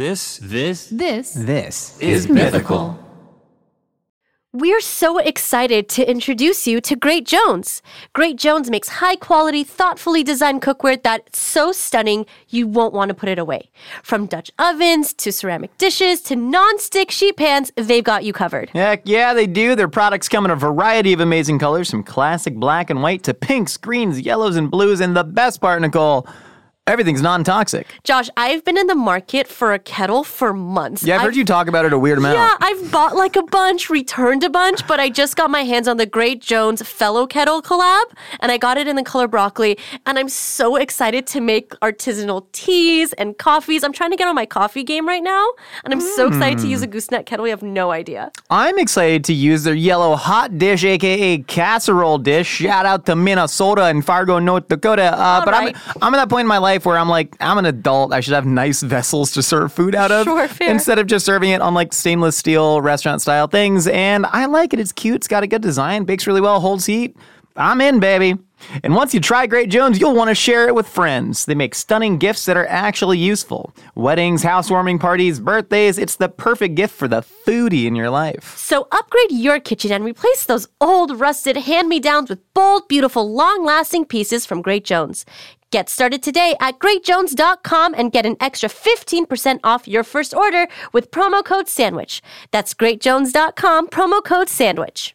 This is mythical. We're so excited to introduce you to Great Jones. Great Jones makes high-quality, thoughtfully designed cookware that's so stunning you won't want to put it away. From Dutch ovens to ceramic dishes to non-stick sheet pans, they've got you covered. Heck yeah, they do. Their products come in a variety of amazing colors, from classic black and white to pinks, greens, yellows, and blues. And the best part, Nicole, everything's non-toxic. Josh, I've been in the market for a kettle for months. Yeah, I've heard you talk about it a weird amount. Yeah, I've bought like a bunch, returned a bunch, but I just got my hands on the Great Jones Fellow Kettle collab, and I got it in the color broccoli, and I'm so excited to make artisanal teas and coffees. I'm trying to get on my coffee game right now, and I'm so excited to use a gooseneck kettle. You have no idea. I'm excited to use their yellow hot dish, a.k.a. casserole dish. Shout out to Minnesota and Fargo, North Dakota. But right. I'm at that point in my life where I'm like, I'm an adult. I should have nice vessels to serve food out of. Sure, fair. Instead of just serving it on like stainless steel restaurant style things. And I like it. It's cute. It's got a good design. Bakes really well. Holds heat. I'm in, baby. And once you try Great Jones, you'll want to share it with friends. They make stunning gifts that are actually useful. Weddings, housewarming parties, birthdays. It's the perfect gift for the foodie in your life. So upgrade your kitchen and replace those old, rusted hand-me-downs with bold, beautiful, long-lasting pieces from Great Jones. Get started today at greatjones.com and get an extra 15% off your first order with promo code SANDWICH. That's greatjones.com, promo code SANDWICH.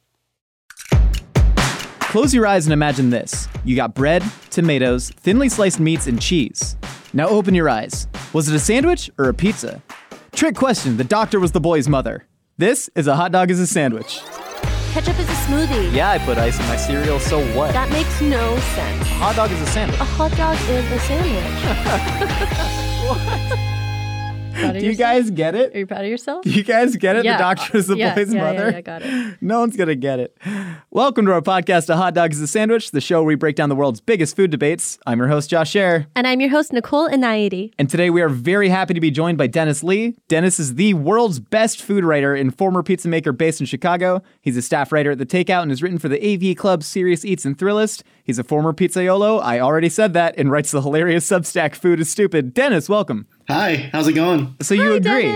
Close your eyes and imagine this. You got bread, tomatoes, thinly sliced meats, and cheese. Now open your eyes. Was it a sandwich or a pizza? Trick question, the doctor was the boy's mother. This is a hot dog is a sandwich. Ketchup is a smoothie. Yeah, I put ice in my cereal, so what? That makes no sense. A hot dog is a sandwich. A hot dog is a sandwich. Do you guys get it? Are you proud of yourself? Do you guys get it? Yeah. The doctor is the boy's mother? Yeah, I got it. No one's going to get it. Welcome to our podcast, A Hot Dog is a Sandwich, the show where we break down the world's biggest food debates. I'm your host, Josh Scher. And I'm your host, Nicole Inayati. And today we are very happy to be joined by Dennis Lee. Dennis is the world's best food writer and former pizza maker based in Chicago. He's a staff writer at The Takeout and has written for the AV Club, Serious Eats, and Thrillist. He's a former pizzaiolo, I already said that, and writes the hilarious Substack Food is Stupid. Dennis, welcome. Hi, how's it going? So you agree?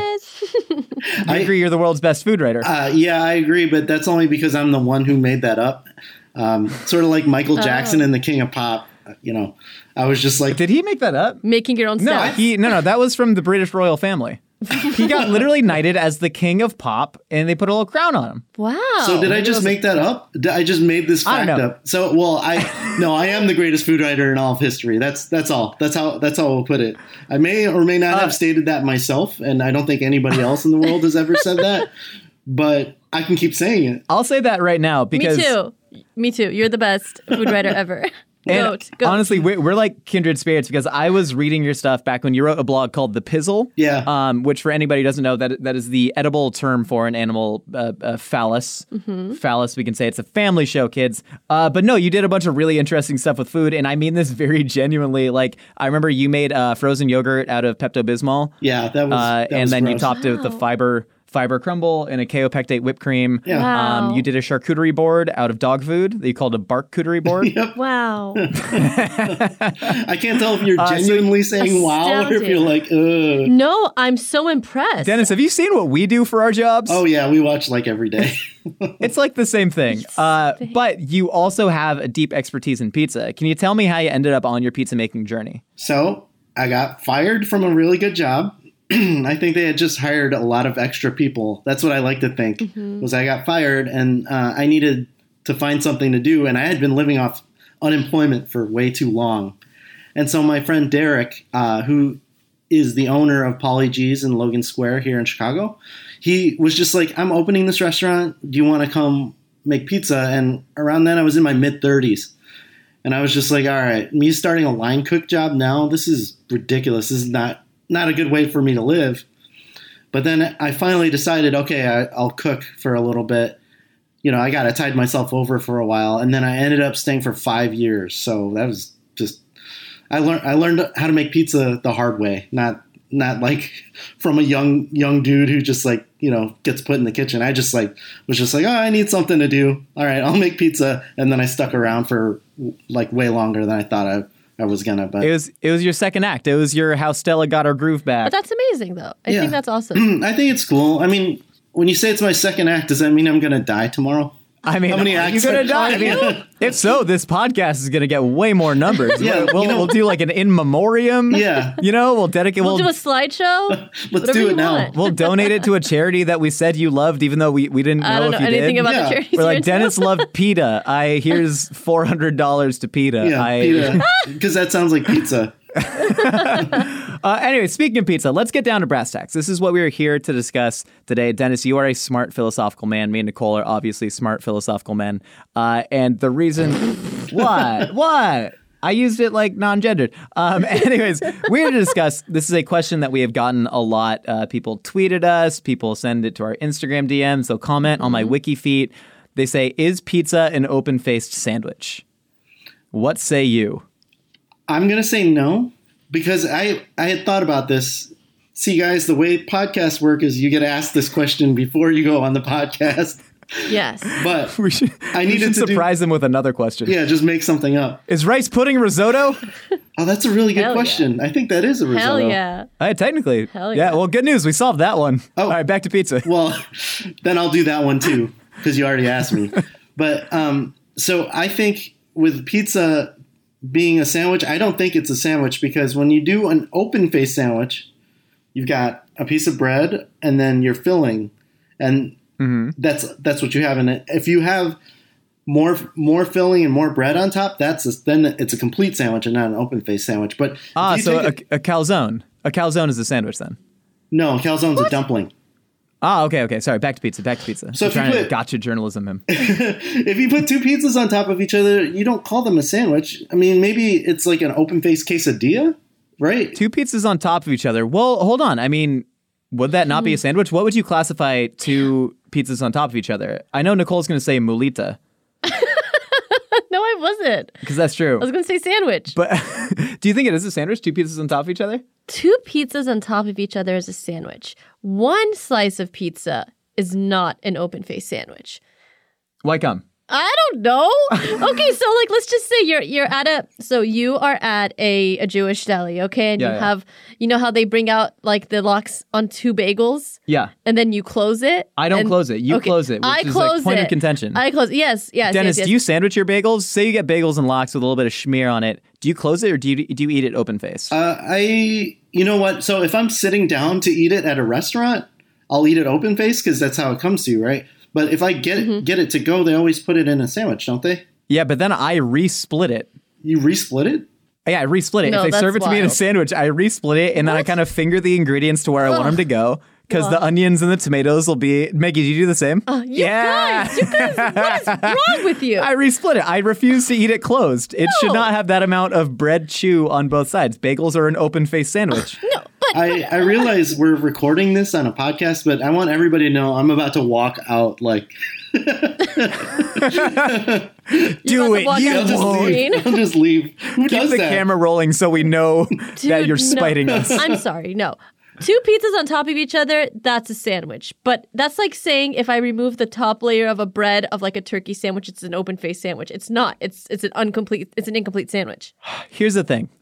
I agree you're the world's best food writer. Yeah, I agree, but that's only because I'm the one who made that up. Sort of like Michael Jackson and the King of Pop. I was just like... Did he make that up? Making your own stuff. No, that was from the British royal family. He got literally knighted as the king of pop, and they put a little crown on him. Wow. So did I just make that up? I just made this fact up. So, I am the greatest food writer in all of history. That's all. That's how we'll put it. I may or may not have stated that myself, and I don't think anybody else in the world has ever said that. But I can keep saying it. I'll say that right now because Me too. You're the best food writer ever. Goat. Honestly, we're like kindred spirits because I was reading your stuff back when you wrote a blog called The Pizzle. Yeah. Which for anybody who doesn't know, that is the edible term for an animal phallus. Mm-hmm. Phallus, we can say. It's a family show, kids. But no, you did a bunch of really interesting stuff with food, and I mean this very genuinely. Like, I remember you made frozen yogurt out of Pepto-Bismol. Yeah, that was and then gross. you topped it with the fiber crumble and a kaopectate whipped cream. Yeah. Wow. You did a charcuterie board out of dog food that you called a bark-cuterie board. Yep. Wow. I can't tell if you're genuinely saying wow or if you're like, ugh. No, I'm so impressed. Dennis, have you seen what we do for our jobs? Oh, yeah, we watch like every day. It's like the same thing. But you also have a deep expertise in pizza. Can you tell me how you ended up on your pizza making journey? So I got fired from a really good job. I think they had just hired a lot of extra people. That's what I like to think, was I got fired and I needed to find something to do. And I had been living off unemployment for way too long. And so my friend Derek, who is the owner of Polly G's in Logan Square here in Chicago, he was just like, I'm opening this restaurant. Do you want to come make pizza? And around then I was in my mid-30s. And I was just like, all right, me starting a line cook job now, this is ridiculous. This is not a good way for me to live. But then I finally decided, okay, I'll cook for a little bit. I tied myself over for a while, and then I ended up staying for 5 years. So that was just, I learned how to make pizza the hard way, not like from a young dude who just like, gets put in the kitchen. I just like, was just like, oh, I need something to do. All right, I'll make pizza. And then I stuck around for like way longer than I thought I was gonna, but It was your second act. It was your how Stella got her groove back. But that's amazing, though. I Yeah. think that's awesome. I think it's cool. I mean, when you say it's my second act, does that mean I'm gonna die tomorrow? I mean, How many are you acts gonna are- die? I mean, if so, this podcast is gonna get way more numbers. Yeah, we'll do like an in memoriam. Yeah. We'll dedicate. We'll do a slideshow. Let's Whatever do you it now. want. We'll donate it to a charity that we said you loved, even though we didn't know I don't know if you anything did. about Yeah. the charities. We're like, you're into. Dennis loved PETA. Here's $400 to PETA. Yeah, pita, because that sounds like pizza. Anyway, speaking of pizza, let's get down to brass tacks. This is what we are here to discuss today. Dennis, you are a smart philosophical man. Me and Nicole are obviously smart philosophical men. And the reason... What? I used it like non-gendered. Anyways, we're here to discuss. This is a question that we have gotten a lot. People tweeted us. People send it to our Instagram DMs. They'll comment on my wiki feed. They say, is pizza an open-faced sandwich? What say you? I'm gonna say no, because I had thought about this. See, guys, the way podcasts work is you get asked this question before you go on the podcast. Yes. But We should, I we needed should to do- surprise them with another question. yeah, just make something up. Is rice pudding risotto? Oh, that's a really good Hell yeah. question. I think that is a risotto. Hell yeah. Technically. Hell Yeah, yeah. well, good news. We solved that one. Oh. All right, back to pizza. Well, then I'll do that one too, because you already asked me. But so I think with pizza being a sandwich, I don't think it's a sandwich, because when you do an open face sandwich, you've got a piece of bread and then your filling, and that's what you have in it. If you have more filling and more bread on top, then it's a complete sandwich and not an open face sandwich. But if you So take a calzone. A calzone is a sandwich then. no, calzone's a dumpling. Okay. Sorry, back to pizza. So I'm if you trying to put- gotcha journalism him. If you put two pizzas on top of each other, you don't call them a sandwich. I mean, maybe it's like an open-faced quesadilla, right? Two pizzas on top of each other. Well, hold on. I mean, would that not be a sandwich? What would you classify two pizzas on top of each other? I know Nicole's going to say mulita, No, I wasn't. because that's true. I was going to say sandwich. But do you think it is a sandwich? Two pizzas on top of each other? Two pizzas on top of each other is a sandwich. One slice of pizza is not an open-faced sandwich. Why come? I don't know. Okay, so like let's just say you are at a Jewish deli, okay, and Yeah, you yeah. have how they bring out like the locks on two bagels, Yeah. and then you close it. I don't close it. You Okay, close it, which I is close like point it. of contention. I close. Yes. Dennis, yes. do you sandwich your bagels? Say you get bagels and lox with a little bit of schmear on it. Do you close it or do you eat it open faced? You know what? So if I'm sitting down to eat it at a restaurant, I'll eat it open-faced because that's how it comes to you, right? But if I get it to go, they always put it in a sandwich, don't they? Yeah, but then I resplit it. You resplit it? Yeah, I resplit it. No, if they serve it that's to me in a wild. sandwich, I resplit it, and then I kind of finger the ingredients to where I want them to go. Because the onions and the tomatoes will be... Maggie, do you do the same? You guys, what is wrong with you? I resplit it. I refuse to eat it closed. It should No. not have that amount of bread chew on both sides. Bagels are an open-faced sandwich. No, but I realize we're recording this on a podcast, but I want everybody to know I'm about to walk out like... Do about it. to walk You out I'll just won't. screen. leave. I'll just leave. Who Keep does the that? camera rolling so we know that Dude, you're no. spiting us. I'm sorry, no. Two pizzas on top of each other, that's a sandwich. But that's like saying if I remove the top layer of a bread of like a turkey sandwich, it's an open-faced sandwich. It's not. It's an incomplete sandwich. Here's the thing.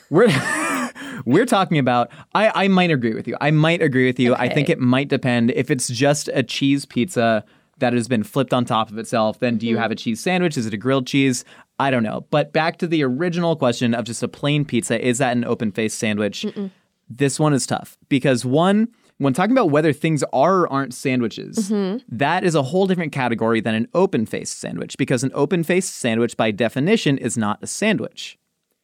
We're talking about, I might agree with you. I Okay. think it might depend. If it's just a cheese pizza that has been flipped on top of itself, then do you have a cheese sandwich? Is it a grilled cheese? I don't know. But back to the original question of just a plain pizza, is that an open-faced sandwich? This one is tough because when talking about whether things are or aren't sandwiches, that is a whole different category than an open-faced sandwich, because an open-faced sandwich by definition is not a sandwich.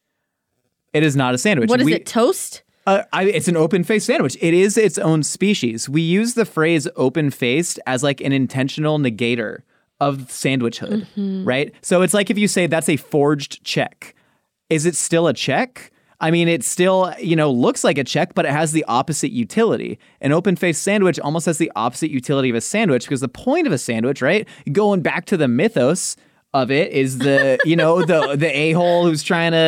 It is not a sandwich. What is it, toast? It's an open-faced sandwich. It is its own species. We use the phrase open-faced as like an intentional negator of sandwichhood, right? So it's like if you say that's a forged check. Is it still a check? I mean, it still, looks like a check, but it has the opposite utility. An open-faced sandwich almost has the opposite utility of a sandwich, because the point of a sandwich, right, going back to the mythos of it, is the, the a-hole who's trying to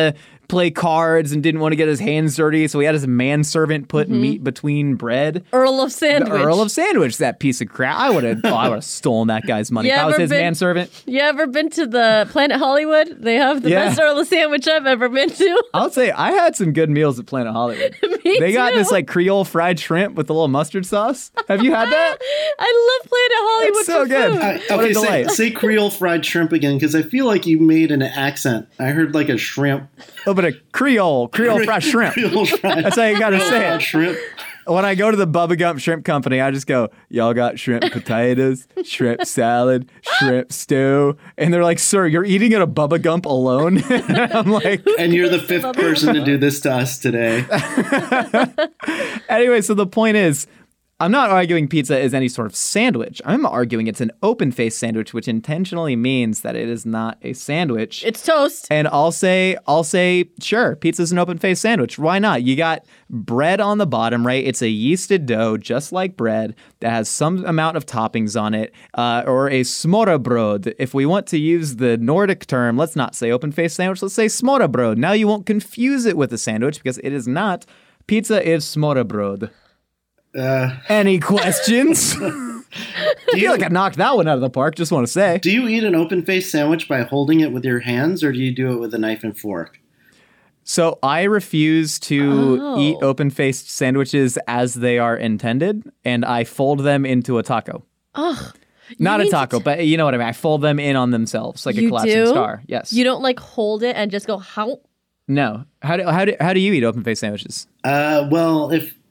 play cards and didn't want to get his hands dirty, so he had his manservant put meat between bread. Earl of Sandwich. The Earl of Sandwich, that piece of crap. I would have stolen that guy's money if I was his manservant. You ever been to the Planet Hollywood? They have the best Earl of Sandwich I've ever been to. I'll say I had some good meals at Planet Hollywood. They got this like Creole fried shrimp with a little mustard sauce. Have you had that? I love Planet Hollywood. It's so good. Okay, say Creole fried shrimp again, because I feel like you made an accent. I heard like a shrimp. Oh, but a Creole fried shrimp. Creole fried. That's how you got to say it. Shrimp. When I go to the Bubba Gump Shrimp Company, I just go, y'all got shrimp potatoes, shrimp salad, shrimp stew. And they're like, sir, you're eating at a Bubba Gump alone? And I'm like... And you're the fifth person to do this to us today. Anyway, so the point is, I'm not arguing pizza is any sort of sandwich. I'm arguing it's an open-faced sandwich, which intentionally means that it is not a sandwich. It's toast. And I'll say, sure, pizza's an open-faced sandwich. Why not? You got bread on the bottom, right? It's a yeasted dough, just like bread, that has some amount of toppings on it, or a smørrebrød. If we want to use the Nordic term, let's not say open-faced sandwich, let's say smørrebrød. Now you won't confuse it with a sandwich because it is not. Pizza is smørrebrød. Any questions? I feel like I knocked that one out of the park, just want to say. Do you eat an open-faced sandwich by holding it with your hands, or do you do it with a knife and fork? So I refuse to eat open-faced sandwiches as they are intended, and I fold them into a taco. Ugh. Not a taco, but you know what I mean. I fold them in on themselves like a collapsing star. Yes. You don't like hold it and just go, how? No. How do you eat open-faced sandwiches? Well,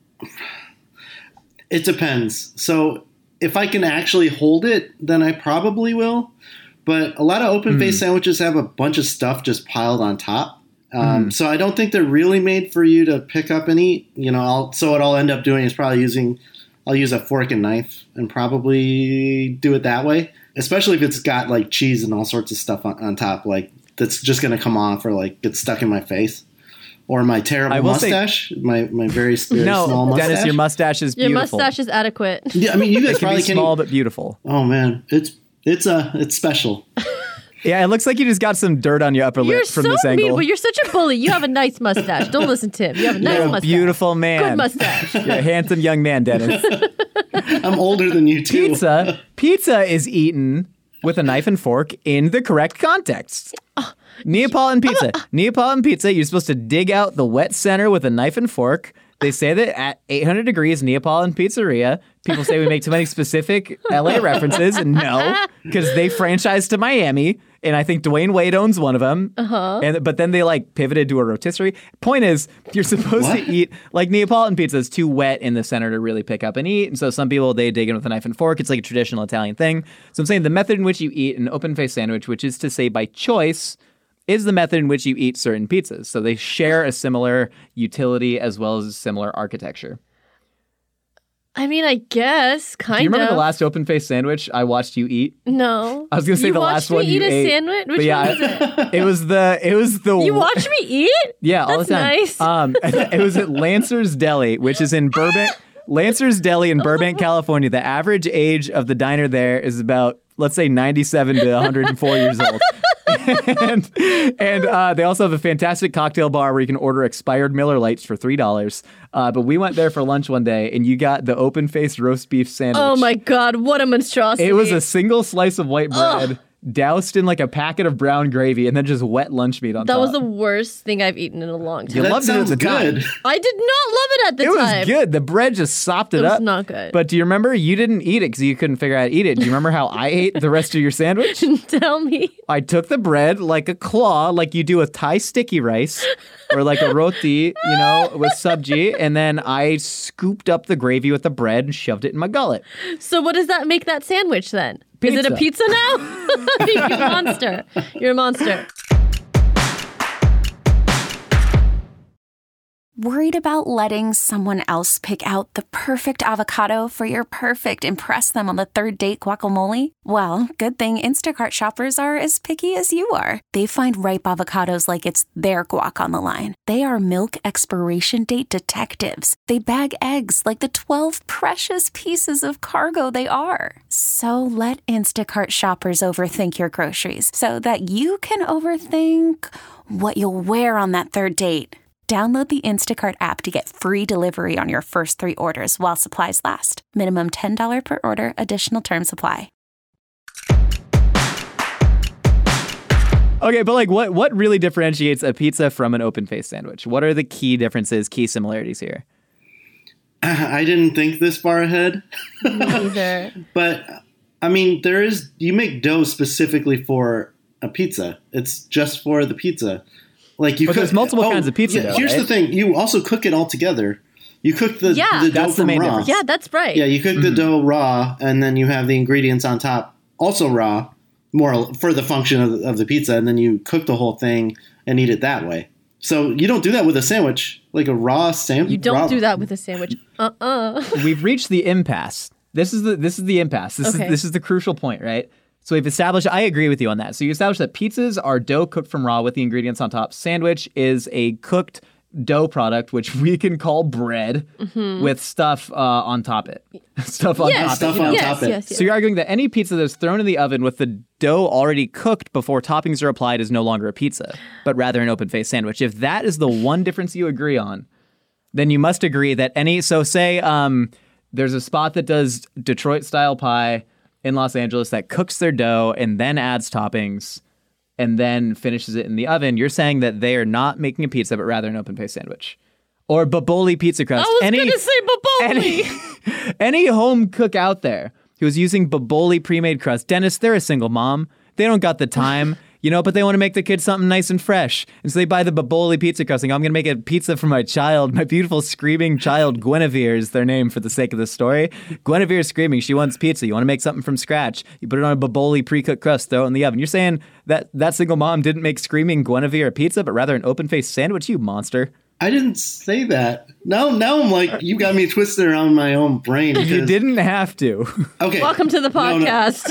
it depends. So if I can actually hold it, then I probably will. But a lot of open-faced sandwiches have a bunch of stuff just piled on top. So I don't think they're really made for you to pick up and eat. So what I'll end up doing is probably I'll use a fork and knife and probably do it that way. Especially if it's got like cheese and all sorts of stuff on top, like that's just going to come off or like get stuck in my face. Or my terrible mustache, my very small mustache. Dennis, your mustache is beautiful. Your mustache is adequate. Yeah, I mean, you guys probably can be small but beautiful. Oh man, it's special. Yeah, it looks like you just got some dirt on your upper lip from this angle. Well, you're such a bully. You have a nice mustache. Don't listen to him. You have a nice mustache. Beautiful man. Good mustache. You're a handsome young man, Dennis. I'm older than you too. Pizza is eaten with a knife and fork in the correct context. Neapolitan pizza. Neapolitan pizza, you're supposed to dig out the wet center with a knife and fork. They say that at 800 degrees Neapolitan Pizzeria, people say we make too many specific LA references, and no, because they franchised to Miami, and I think Dwayne Wade owns one of them. But then they like pivoted to a rotisserie. Point is, you're supposed to eat like Neapolitan pizza is too wet in the center to really pick up and eat, and so some people they dig in with a knife and fork. It's like a traditional Italian thing. So I'm saying the method in which you eat an open-faced sandwich, which is to say by choice, is the method in which you eat certain pizzas. So they share a similar utility as well as a similar architecture. I mean, I guess, kind of. Do you remember the last open-faced sandwich I watched you eat? No. I was going to say the last one you ate. You watched me eat a sandwich? Which one was it? It was the... You watched me eat? Yeah, all the time. That's nice. It was at Lancer's Deli, which is in Burbank. Lancer's Deli in Burbank, California. The average age of the diner there is about, let's say, 97 to 104 years old. and they also have a fantastic cocktail bar where you can order expired Miller Lights for $3. But we went there for lunch one day, and you got the open-faced roast beef sandwich. Oh my God, what a monstrosity. It was a single slice of white bread, doused in like a packet of brown gravy, and then just wet lunch meat on top. That was the worst thing I've eaten in a long time. You loved it at the time. I did not love it at the time. It was good. The bread just sopped it up. It was not good. But do you remember? You didn't eat it because you couldn't figure out how to eat it. Do you remember how I ate the rest of your sandwich? Tell me. I took the bread like a claw, like you do with Thai sticky rice, or like a roti, with sabji, and then I scooped up the gravy with the bread and shoved it in my gullet. So what does that make that sandwich then? Pizza. Is it a pizza now? You're a monster. You're a monster. Worried about letting someone else pick out the perfect avocado for your perfect impress them on the third date guacamole? Well, good thing Instacart shoppers are as picky as you are. They find ripe avocados like it's their guac on the line. They are milk expiration date detectives. They bag eggs like the 12 precious pieces of cargo they are. So let Instacart shoppers overthink your groceries so that you can overthink what you'll wear on that third date. Download the Instacart app to get free delivery on your first 3 orders while supplies last. Minimum $10 per order. Additional terms apply. Okay, but like what really differentiates a pizza from an open-faced sandwich? What are the key differences, key similarities here? I didn't think this far ahead. Me either. But, I mean, you make dough specifically for a pizza. It's just for the pizza. Like you But there's multiple kinds of pizza dough, Here's right? the thing. You also cook it all together. You cook the dough that's the from main raw. difference. Yeah, that's right. Yeah, you cook the dough raw, and then you have the ingredients on top also raw, more for the function of the pizza, and then you cook the whole thing and eat it that way. So you don't do that with a sandwich, like a raw sandwich. You don't do that with a sandwich. We've reached the impasse. This is the impasse. This is the crucial point, right? So we've established, I agree with you on that. So you established that pizzas are dough cooked from raw with the ingredients on top. Sandwich is a cooked dough product, which we can call bread with stuff on top it. Stuff on top Stuff it. on yes, top it. yes, yes. So you're arguing that any pizza that's thrown in the oven with the dough already cooked before toppings are applied is no longer a pizza, but rather an open-faced sandwich. If that is the one difference you agree on, then you must agree that say there's a spot that does Detroit-style pie in Los Angeles that cooks their dough and then adds toppings and then finishes it in the oven. You're saying that they are not making a pizza, but rather an open-faced sandwich. Or Boboli pizza crust. I was going to say Boboli. Any home cook out there who's using Boboli pre-made crust, Dennis, they're a single mom. They don't got the time, but they want to make the kids something nice and fresh. And so they buy the Boboli pizza crust. I'm going to make a pizza for my child. My beautiful screaming child, Guinevere is their name for the sake of the story. Guinevere's screaming. She wants pizza. You want to make something from scratch. You put it on a Boboli pre-cooked crust, throw it in the oven. You're saying that single mom didn't make screaming Guinevere a pizza, but rather an open-faced sandwich, you monster. I didn't say that. Now I'm like, you got me twisted around my own brain. You didn't have to. Okay. Welcome to the podcast.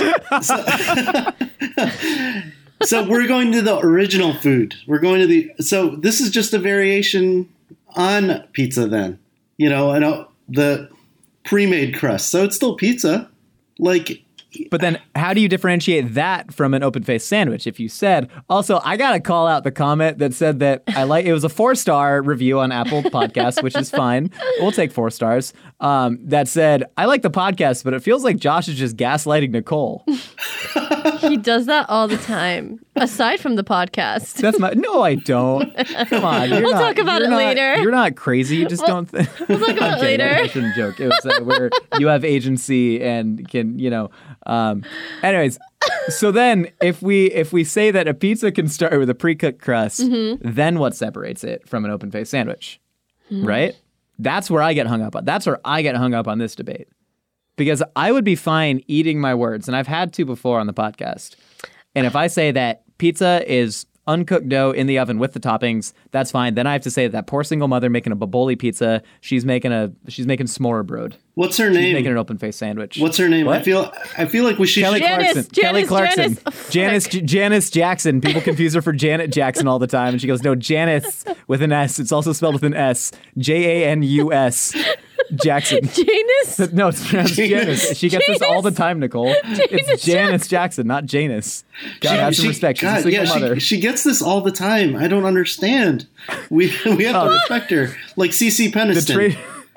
So we're going to the original food. So this is just a variation on pizza then. And the pre-made crust. So it's still pizza. But then how do you differentiate that from an open-faced sandwich? If you said, also, I got to call out the comment that said that it was a 4-star review on Apple Podcasts, which is fine. We'll take 4 stars. That said, I like the podcast, but it feels like Josh is just gaslighting Nicole. He does that all the time, aside from the podcast. No, I don't. Come on. We'll talk about it later. You're not crazy. You just don't. We'll talk about it later. I shouldn't joke. It was where you have agency and can, anyways, so then if we say that a pizza can start with a pre-cooked crust, then what separates it from an open-faced sandwich, right? That's where I get hung up on. That's where I get hung up on this debate. Because I would be fine eating my words, and I've had to before on the podcast. And if I say that pizza is uncooked dough in the oven with the toppings, that's fine. Then I have to say that poor single mother making a Boboli pizza, she's making s'more brode. What's her She's name? making an open-faced sandwich. What's her name? What? I feel like we should. Kelly Clarkson. Janice Jackson. People confuse her for Janet Jackson all the time. And she goes, no, Janice with an S. It's also spelled with an S. Janus. Jackson. Janus? No, it's pronounced Janice. She gets this all the time, Nicole. It's Janice Jackson, not Janus. God, have some respect. She's a single mother. She gets this all the time. I don't understand. We have to respect her. Like CeCe Peniston.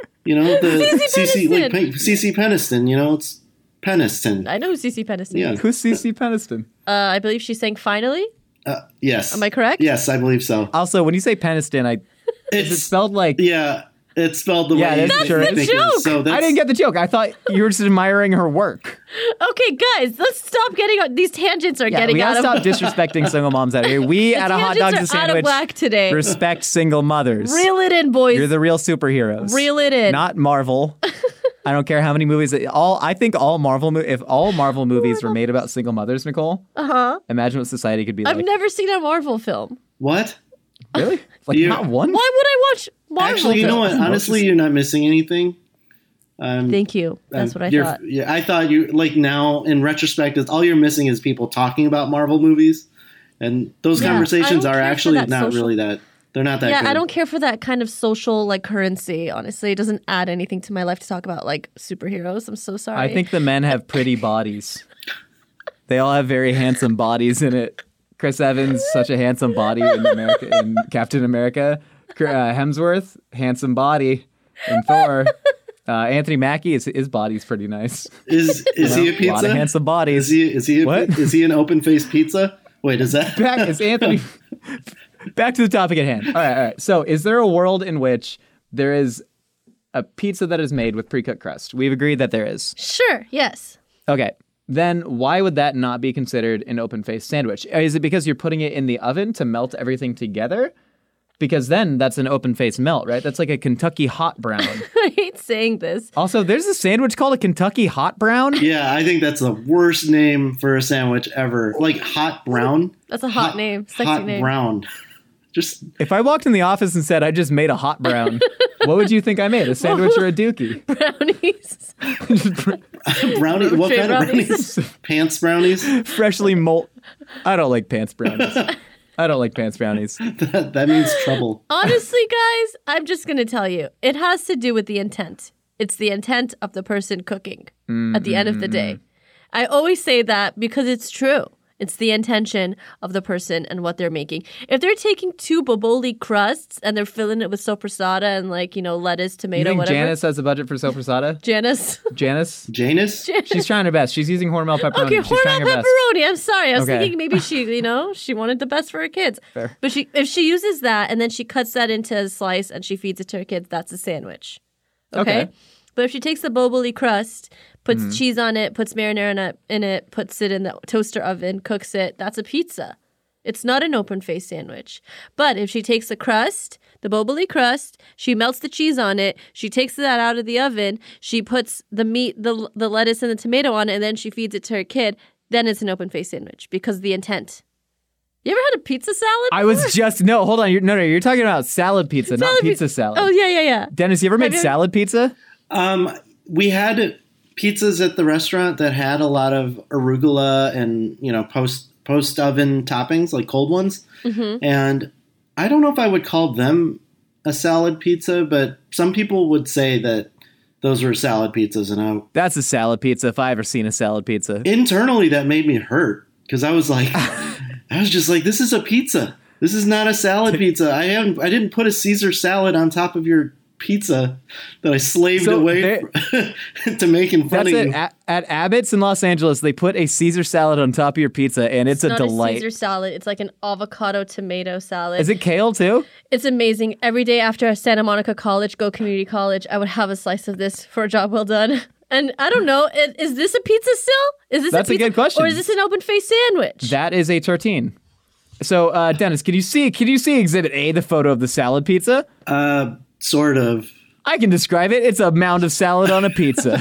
CeCe Peniston, it's Peniston. I know who CeCe Peniston Yeah. is. Who's CeCe Peniston? I believe she sang Finally. Yes. Am I correct? Yes, I believe so. Also, when you say Peniston, is it spelled like... Yeah, it's spelled the way that's you the think it joke. is. So I didn't get the joke. I thought you were just admiring her work. Okay, guys, let's stop getting these tangents are getting we out gotta of stop disrespecting single moms out here. We at a hot dogs and tangents are out of sandwich whack today. respect single mothers. Reel it in, boys. You're the real superheroes. Reel it in. Not Marvel. I don't care how many movies. If all Marvel movies were made about single mothers, Nicole, imagine what society could be like. I've never seen a Marvel film. What? Really? Like You- not one? Why would I watch Marvel Actually, you know what? films? Honestly, you're not missing anything. Thank you. That's what I You're- thought. Yeah, I thought you like now in retrospect, all you're missing is people talking about Marvel movies, and those Yeah, I conversations don't are care for actually that not social- really that. They're not that. Yeah, good. I don't care for that kind of social like currency. Honestly, it doesn't add anything to my life to talk about like superheroes. I'm so sorry. I think the men have pretty bodies. They all have very handsome bodies in it. Chris Evans, such a handsome body in Captain America. Hemsworth, handsome body in Thor. Anthony Mackie, his body's pretty nice. Is he a A pizza? lot of handsome bodies. Is he What? Is he an open faced pizza? Wait, is that Back is Anthony. Back to the topic at hand. All right. So, is there a world in which there is a pizza that is made with pre-cooked crust? We've agreed that there is. Sure. Yes. Okay. Then why would that not be considered an open-faced sandwich? Is it because you're putting it in the oven to melt everything together? Because then that's an open-faced melt, right? That's like a Kentucky hot brown. I hate saying this. Also, there's a sandwich called a Kentucky hot brown. Yeah, I think that's the worst name for a sandwich ever. Like hot brown. That's a hot name. Sexy hot name. brown. Just If I walked in the office and said I just made a hot brown, what would you think I made? A sandwich or a dookie? Brownies. brownie. What Trey kind of brownies. brownies? Pants brownies. Freshly molt. I don't like pants brownies. I don't like pants brownies. That means trouble. Honestly, guys, I'm just going to tell you. It has to do with the intent. It's the intent of the person cooking at the end of the day. I always say that because it's true. It's the intention of the person and what they're making. If they're taking 2 boboli crusts and they're filling it with sopressata and lettuce, You tomato, think whatever. Janice has a budget for sopressata? Janice. Janice? Janus? She's trying her best. She's using Hormel pepperoni. Okay, She's trying Hormel her best. pepperoni. I'm sorry. I was Okay. thinking maybe she wanted the best for her kids. Fair. But if she uses that and then she cuts that into a slice and she feeds it to her kids, that's a sandwich. Okay. But if she takes the boboli crust, puts cheese on it, puts marinara in it, puts it in the toaster oven, cooks it, that's a pizza. It's not an open-faced sandwich. But if she takes the crust, the boboli crust, she melts the cheese on it, she takes that out of the oven, she puts the meat, the lettuce and the tomato on it, and then she feeds it to her kid, then it's an open-faced sandwich because of the intent. You ever had a pizza salad? I was just hold on. You're talking about salad pizza, not pizza salad. Oh, yeah. Dennis, you ever made you- salad pizza? We had pizzas at the restaurant that had a lot of arugula and post oven toppings, like cold ones. And I don't know if I would call them a salad pizza, but some people would say that those were salad pizzas. And That's a salad pizza if I ever seen a salad pizza. internally that made me hurt because I was like, I was just like, this is a pizza. This is not a salad pizza. I didn't put a Caesar salad on top of your pizza that I slaved So away to make in front That's of it. you. At Abbott's in Los Angeles, they put a Caesar salad on top of your pizza, and it's a not delight. a Caesar salad. It's like an avocado tomato salad. Is it kale too? It's amazing. Every day after Santa Monica College, Go Community College, I would have a slice of this for a job well done. And I don't know, is this a pizza still? Is this That's a a pizza? good question. Or is this an open-faced sandwich? That is a tortine. So, Dennis, can you see Exhibit A, the photo of the salad pizza? Sort of. I can describe it. It's a mound of salad on a pizza.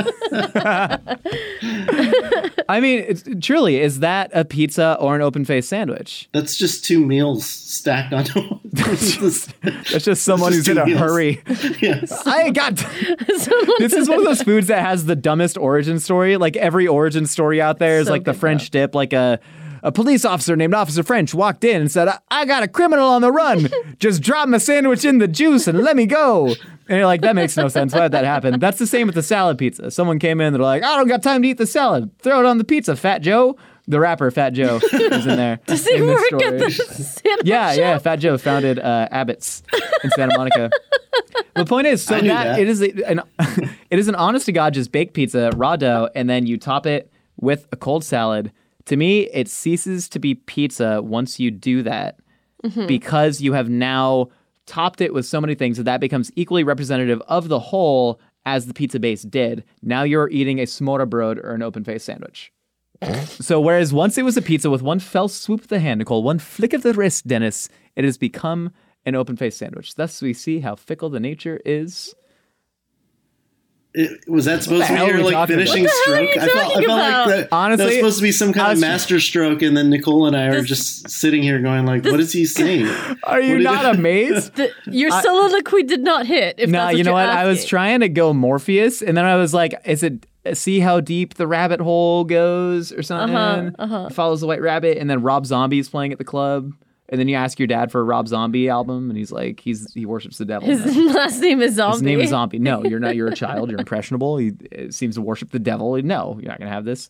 I mean, truly, is that a pizza or an open-faced sandwich? That's just 2 meals stacked onto. That's just someone who's Just in a 2 meals. hurry. Yes. I got. This is one of those foods that has the dumbest origin story. Like every origin story out there is So like the good, French dip. Like a police officer named Officer French walked in and said, I got a criminal on the run. Just drop my sandwich in the juice and let me go. And you're like, that makes no sense. Why did that happen? That's the same with the salad pizza. Someone came in, they're like, I don't got time to eat the salad. Throw it on the pizza, Fat Joe. The rapper Fat Joe is in there. Does he in this work at the story. Santa Yeah. Fat Joe founded Abbott's in Santa Monica. The point is, so I knew that that. it is an honest to God just baked pizza, raw dough, and then you top it with a cold salad. To me, it ceases to be pizza once you do that because you have now topped it with so many things that becomes equally representative of the whole as the pizza base did. Now you're eating a smørrebrød or an open-faced sandwich. So whereas once it was a pizza with one fell swoop of the hand, Nicole, one flick of the wrist, Dennis, it has become an open-faced sandwich. Thus we see how fickle the nature is Was that supposed to be hell are your we like talking finishing about? What the hell are stroke? you I felt talking like about? that Honestly, was supposed to be some kind I of was- master stroke, and then Nicole and I are just sitting here going like, "What is he saying?" Are you What did not amazed? Your soliloquy did not hit. If No, that's what you know you're what? I was asking. trying to go Morpheus, and then I was like, is it see how deep the rabbit hole goes or something? It follows the White Rabbit, and then Rob Zombie's playing at the club. And then you ask your dad for a Rob Zombie album, and he's like, he worships the devil. His last name is Zombie. His name is Zombie. No, you're not. You're a child. You're impressionable. He seems to worship the devil. No, you're not gonna have this.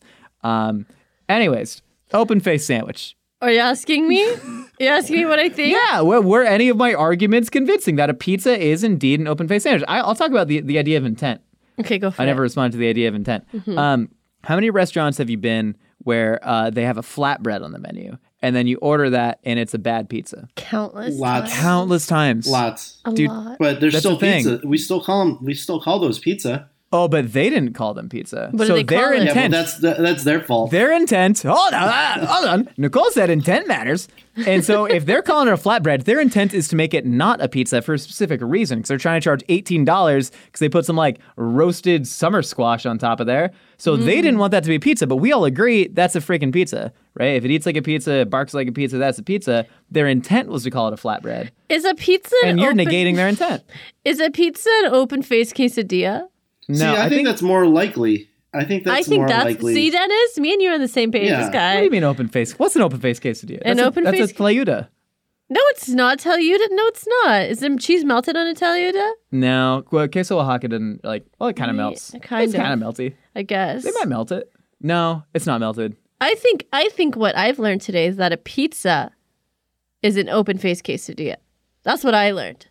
Anyways, open face sandwich. Are you asking me? You asking me what I think? Yeah, were any of my arguments convincing that a pizza is indeed an open face sandwich? I'll talk about the idea of intent. Okay, go for I it. never responded to the idea of intent. How many restaurants have you been where they have a flatbread on the menu, and then you order that, and it's a bad pizza? Countless. Lots. times. Countless times. Lots, A Dude, lot. but there's That's still the thing. pizza. We still call those pizza. Oh, but they didn't call them pizza. What do so they call their it? Yeah, intent. but that's their fault. Their intent. Hold on. Nicole said intent matters. And so if they're calling it a flatbread, their intent is to make it not a pizza for a specific reason. Because they're trying to charge $18 because they put some like roasted summer squash on top of there. So they didn't want that to be pizza, but we all agree that's a freaking pizza, right? If it eats like a pizza, it barks like a pizza, that's a pizza. Their intent was to call it a flatbread. Is a pizza And you're negating their intent. Is a pizza an open face quesadilla? See, No, I think that's more likely. I think that's more likely. See, Dennis, me and you are on the same page. Yeah. This guy. What do you mean open face? What's an open face quesadilla? An That's open That's face- a tlayuda. No, it's not Telyuda. No, it's not. Is there cheese melted on a Telyuda? No, well, queso Oaxaca didn't like. Well, it kind of melts. kind it's of. kind of melty. I guess. They might melt it. No, it's not melted. I think what I've learned today is that a pizza is an open face quesadilla. That's what I learned.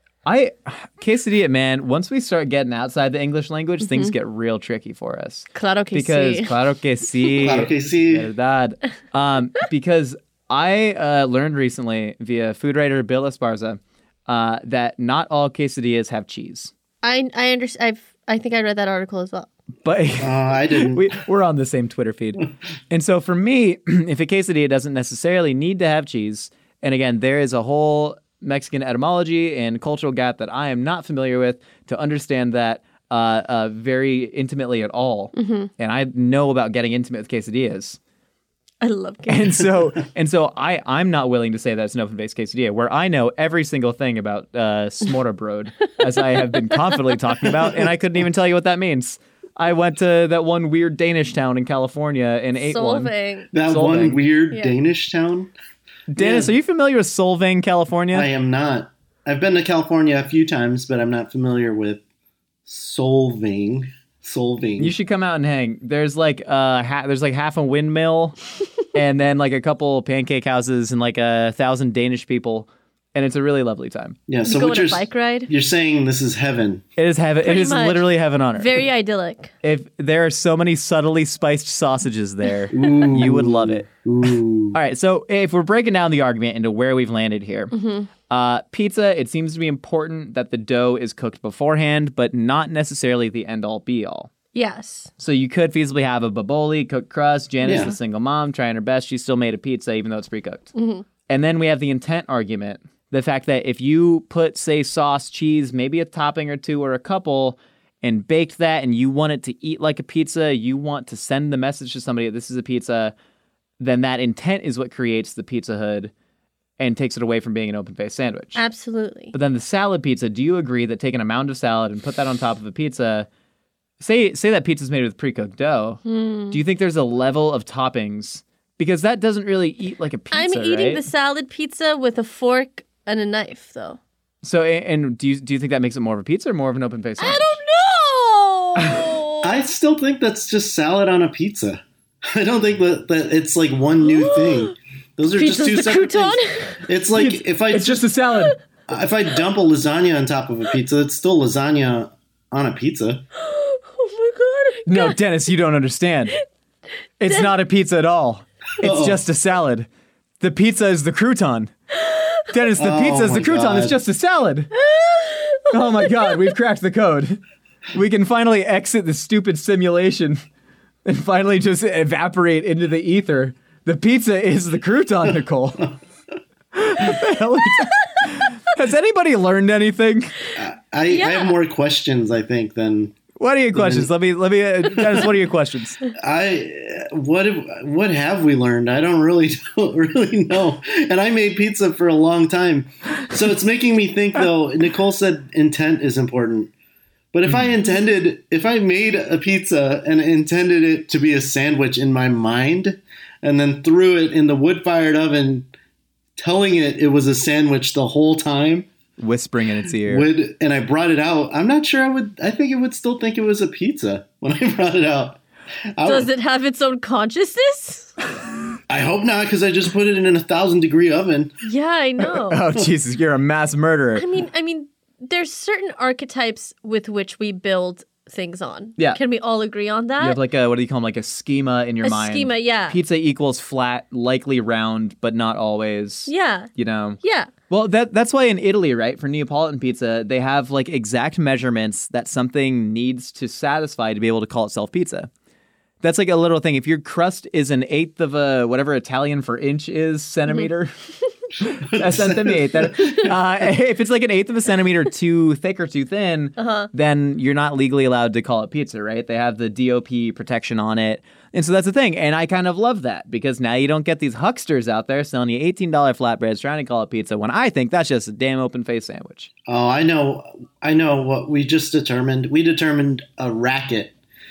Quesadilla, man. Once we start getting outside the English language, things get real tricky for us. Claro que Because sí. claro que sí, Claro que sí. verdad. Because I learned recently via food writer Bill Esparza that not all quesadillas have cheese. I understand. I think I read that article as well. But I didn't. we're on the same Twitter feed. And so for me, if a quesadilla doesn't necessarily need to have cheese, and again, there is a whole Mexican etymology and cultural gap that I am not familiar with to understand that very intimately at all. And I know about getting intimate with quesadillas. I love quesadillas. And so I'm not willing to say that it's an open-faced quesadilla, where I know every single thing about smørrebrød, as I have been confidently talking about, and I couldn't even tell you what that means. I went to that one weird Danish town in California and ate one. Solvang. That Solvang. one weird Yeah. Danish town. Dennis, Yeah. are you familiar with Solvang, California? I am not. I've been to California a few times, but I'm not familiar with Solvang. You should come out and hang. There's like there's like half a windmill, and then like a couple pancake houses and like 1,000 Danish people, and it's a really lovely time. Yeah. So You go what on a bike ride? you're saying this is heaven. It is heaven. It Pretty is much. literally heaven on earth. Very idyllic. If there are so many subtly spiced sausages there, you would love it. Ooh. All right, so if we're breaking down the argument into where we've landed here, pizza, it seems to be important that the dough is cooked beforehand, but not necessarily the end-all be-all. Yes. So you could feasibly have a baboli, cooked crust, Janice, Yeah. the single mom, trying her best. She still made a pizza, even though it's pre-cooked. And then we have the intent argument. The fact that if you put, say, sauce, cheese, maybe a topping or two or a couple, and baked that, and you want it to eat like a pizza, you want to send the message to somebody that this is a pizza, then that intent is what creates the Pizza Hood and takes it away from being an open-faced sandwich. Absolutely. But then the salad pizza, do you agree that taking a mound of salad and put that on top of a pizza, say that pizza's made with pre-cooked dough, do you think there's a level of toppings? Because that doesn't really eat like a pizza, I'm eating right? the salad pizza with a fork and a knife, though. So, and do you think that makes it more of a pizza or more of an open-faced sandwich? I don't know. I still think that's just salad on a pizza. I don't think that it's like one new thing. Those are Pizza's just two the separate crouton? things. It's like It's just a salad. if I dump a lasagna on top of a pizza, it's still lasagna on a pizza. Oh my god. No, Dennis, you don't understand. It's not a pizza at all. It's Uh-oh. just a salad. The pizza is the crouton. Dennis, the pizza is the my crouton. It's God. just a salad. Oh my God, we've cracked the code. We can finally exit the stupid simulation and finally just evaporate into the ether. The pizza is the crouton, Nicole. What the hell are you Has anybody learned anything? I have more questions, I think, than What are your questions? Let me, Dennis, what are your questions? What have we learned? I don't really know. And I made pizza for a long time. So it's making me think, though. Nicole said intent is important. But if I made a pizza and intended it to be a sandwich in my mind and then threw it in the wood-fired oven, telling it was a sandwich the whole time, whispering in its ear, and I brought it out, I'm not sure I think it would still think it was a pizza when I brought it out. Does it have its own consciousness? I hope not, because I just put it in a 1,000-degree oven. Yeah, I know. Oh, Jesus, you're a mass murderer. I mean, there's certain archetypes with which we build things on. Yeah. Can we all agree on that? You have like what do you call them? Like a schema in your mind. A schema, yeah. Pizza equals flat, likely round, but not always. Yeah. You know? Yeah. Well, that's why in Italy, right, for Neapolitan pizza, they have like exact measurements that something needs to satisfy to be able to call itself pizza. That's like a little thing. If your crust is an eighth of a whatever Italian for inch is centimeter, a centimeter. If it's like an eighth of a centimeter too thick or too thin, then you're not legally allowed to call it pizza, right? They have the DOP protection on it. And so that's the thing. And I kind of love that because now you don't get these hucksters out there selling you $18 flatbreads trying to call it pizza when I think that's just a damn open-faced sandwich. Oh, I know what we just determined. We determined a racket.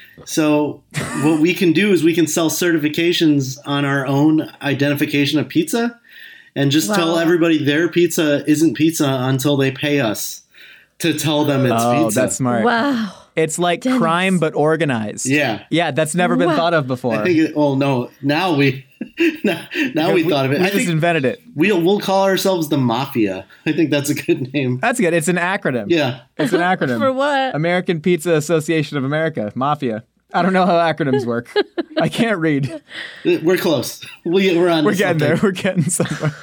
So what we can do is we can sell certifications on our own identification of pizza and just tell everybody their pizza isn't pizza until they pay us to tell them it's pizza. Oh, that's smart. Wow. It's like Dennis. crime but organized. Yeah. Yeah, that's never been thought of before. I think no. Now we thought of it. We I just think invented it. we'll call ourselves the Mafia. I think that's a good name. That's good. It's an acronym. Yeah. It's an acronym. For what? American Pizza Association of America. Mafia. I don't know how acronyms work. I can't read. We're close. We're on. We're getting there. We're getting somewhere.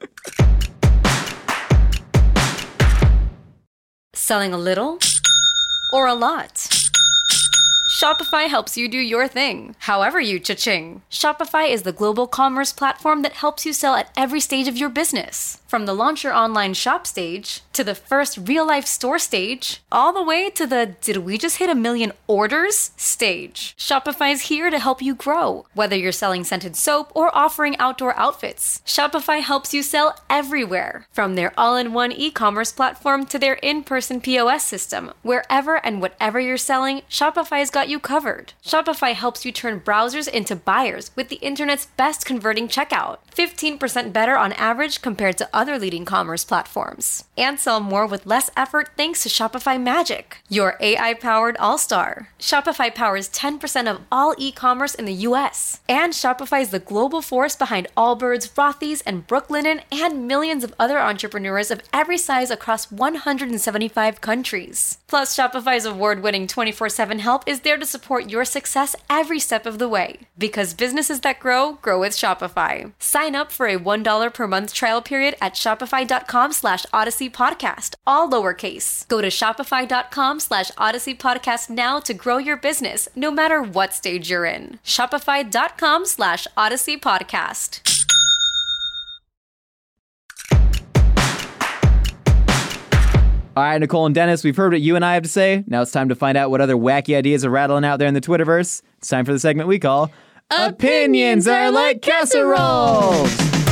Selling a little or a lot? Shopify helps you do your thing, however you cha-ching. Shopify is the global commerce platform that helps you sell at every stage of your business. From the launch your online shop stage, to the first real-life store stage, all the way to the did we just hit 1 million orders stage. Shopify's here to help you grow. Whether you're selling scented soap or offering outdoor outfits, Shopify helps you sell everywhere. From their all-in-one e-commerce platform to their in-person POS system, wherever and whatever you're selling, Shopify's got you covered. Shopify helps you turn browsers into buyers with the internet's best converting checkout. 15% better on average compared to other leading commerce platforms. And sell more with less effort thanks to Shopify Magic, your AI-powered all-star. Shopify powers 10% of all e-commerce in the US. And Shopify is the global force behind Allbirds, Rothy's, and Brooklinen, and millions of other entrepreneurs of every size across 175 countries. Plus, Shopify's award-winning 24/7 help is there to support your success every step of the way. Because businesses that grow with Shopify. Sign up for a $1 per month trial period at shopify.com/Odyssey Podcast, all lowercase. Go to shopify.com/Odyssey Podcast now to grow your business, no matter what stage you're in. Shopify.com/Odyssey Podcast. All right, Nicole and Dennis, we've heard what you and I have to say. Now it's time to find out what other wacky ideas are rattling out there in the Twitterverse. It's time for the segment we call Opinions Are Like Casseroles.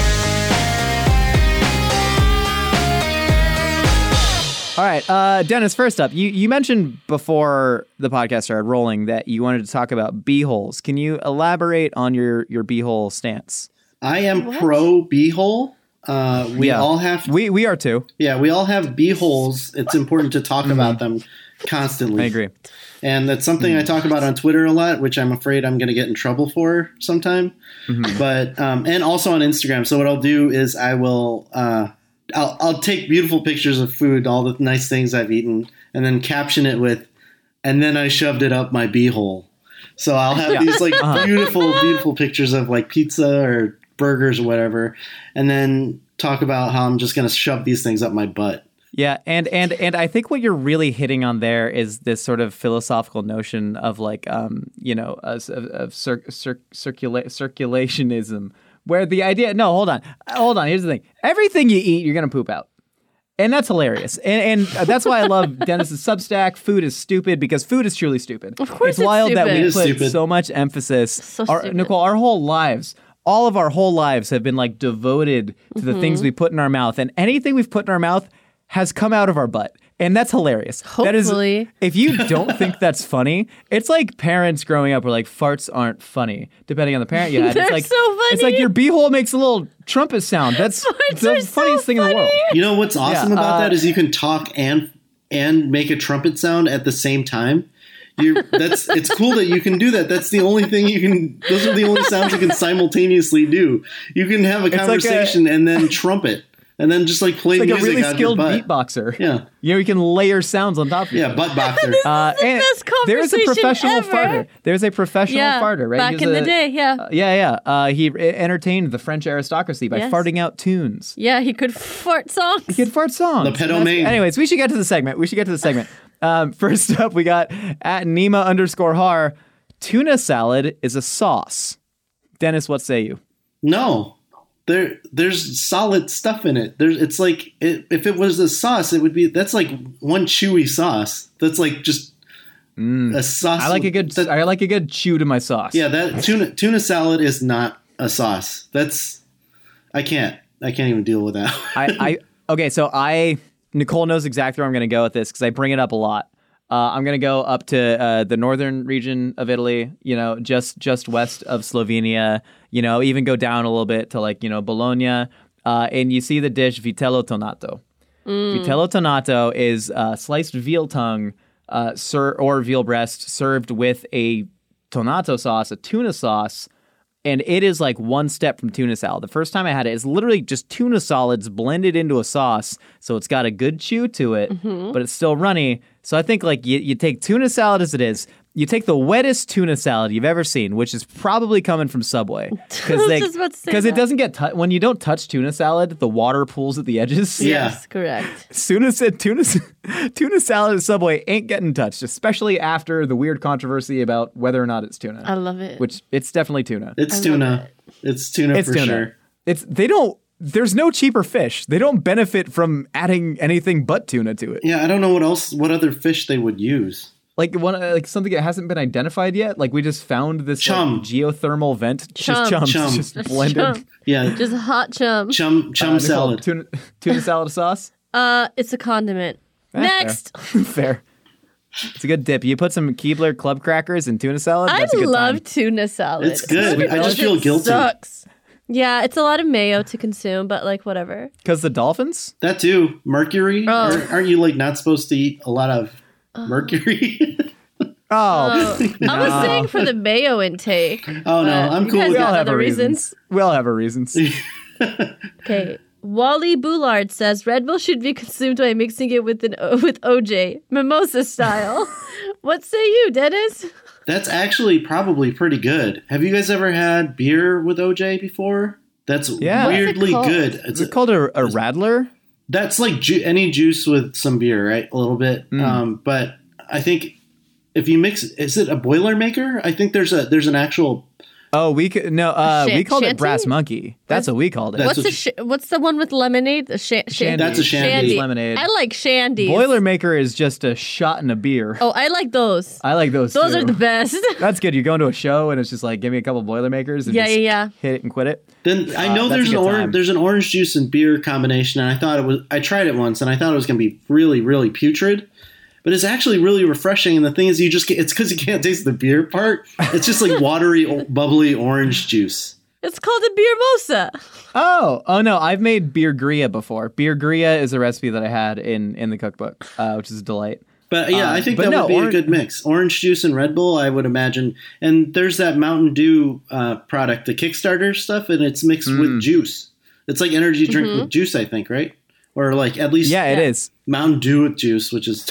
All right, Dennis, first up, you mentioned before the podcast started rolling that you wanted to talk about beeholes. Can you elaborate on your beehole stance? I am pro beehole. We all have. We are too. Yeah, we all have beeholes. It's important to talk about them constantly. I agree. And that's something I talk about on Twitter a lot, which I'm afraid I'm going to get in trouble for sometime. But and also on Instagram. So what I'll do is I will I'll take beautiful pictures of food, all the nice things I've eaten, and then caption it with, and then I shoved it up my beehole. So I'll have these like beautiful pictures of like pizza or burgers or whatever, and then talk about how I'm just going to shove these things up my butt. Yeah, and I think what you're really hitting on there is this sort of philosophical notion of like circulationism, where the idea. No, hold on. Here's the thing: everything you eat, you're gonna poop out. And that's hilarious. And that's why I love Dennis's Substack. Food is stupid because food is truly stupid. Of course it's wild stupid. that we It is put stupid. so much emphasis. So stupid. Nicole, our whole lives, all of our whole lives have been like devoted to the things we put in our mouth. And anything we've put in our mouth has come out of our butt. And that's hilarious. Hopefully. That is, if you don't think that's funny, it's like parents growing up were like, farts aren't funny, depending on the parent you had. They're it's like, so funny. It's like your beehole makes a little trumpet sound. That's Farts the are so funniest thing in the world. You know what's awesome Yeah, about that is you can talk and make a trumpet sound at the same time. It's cool that you can do that. That's the only thing you can. Those are the only sounds you can simultaneously do. You can have a conversation and then trumpet, and then just like play It's like music a really out skilled your butt. beatboxer. Yeah. You can layer sounds on top of Yeah, it. butt boxer. And best there's a conversation professional ever. farter. There's a professional Yeah, farter, right? back He's in the day, yeah. Yeah. He entertained the French aristocracy by Yes. farting out tunes. Yeah, he could fart songs. He could fart songs. Le pedomane. Anyways, we should get to the segment. First up, we got at Nima_har. Tuna salad is a sauce. Dennis, what say you? No, there's solid stuff in it. It's like if it was a sauce, that's like one chewy sauce. That's like just a sauce. I like a good chew to my sauce. Yeah, that tuna salad is not a sauce. I can't even deal with that. Okay, so Nicole knows exactly where I'm going to go with this because I bring it up a lot. I'm going to go up to the northern region of Italy, just west of Slovenia, even go down a little bit to Bologna. And you see the dish vitello tonato. Vitello tonato is sliced veal tongue or veal breast served with a tonato sauce, a tuna sauce. And it is like one step from tuna salad. The first time I had it, it's literally just tuna solids blended into a sauce. So it's got a good chew to it, but it's still runny. So I think like you take tuna salad as it is, you take the wettest tuna salad you've ever seen, which is probably coming from Subway. Because it doesn't get when you don't touch tuna salad, the water pools at the edges. Yeah. Yes, correct. Tuna salad at Subway ain't getting touched, especially after the weird controversy about whether or not it's tuna. I love it. Which it's definitely tuna. It's tuna. It's tuna for sure. There's no cheaper fish. They don't benefit from adding anything but tuna to it. Yeah, I don't know what other fish they would use. Like something that hasn't been identified yet. Like we just found this Chum. geothermal vent. Chum. Just Chum. just blended. Chum. Yeah, Just hot chum. chum Nicole, salad. Tuna salad sauce. It's a condiment. Eh, Next. Fair. It's a good dip. You put some Keebler club crackers in tuna salad. I That's a good love time. tuna salad. It's good. Sweet I just relish. feel guilty. Sucks. Yeah, it's a lot of mayo to consume, but like whatever. Because the dolphins. That too. Mercury. Oh. Aren't you like not supposed to eat a lot of mercury? Oh, I was saying for the mayo intake. Oh, no, I'm you cool guys with got we all have other our reasons. reasons. We all have our reasons. Okay. Wally Boulard says Red Bull should be consumed by mixing it with OJ, mimosa style. What say you, Dennis? That's actually probably pretty good. Have you guys ever had beer with OJ before? That's Yeah. What is it weirdly called? good. Is it called a rattler? That's like any juice with some beer, right? A little bit. But I think if you mix, is it a Boilermaker? I think there's an actual. Oh, we called Shanty? it Brass Monkey. That's what we called it. That's What's the one with lemonade? The Shandy. That's a shandy. Lemonade. I like shandies. Boilermaker is just a shot in a beer. Oh, I like those. I like those. Those too. are the best. That's good. You go into a show and it's just like, give me a couple Boilermakers and Yeah, just yeah. hit it and quit it. Then I know that's a good time. there's an orange juice and beer combination, and I tried it once, and I thought it was going to be really, really putrid. But it's actually really refreshing, and the thing is, it's because you can't taste the beer part. It's just like watery, bubbly orange juice. It's called a beer mosa. Oh no, I've made beer gria before. Beer gria is a recipe that I had in the cookbook, which is a delight. But yeah, I think but that no, would be a good mix. Orange juice and Red Bull, I would imagine. And there's that Mountain Dew product, the Kickstarter stuff, and it's mixed with juice. It's like energy drink with juice, I think, right? Or like at least Yeah, it is. Mountain Dew with juice, which is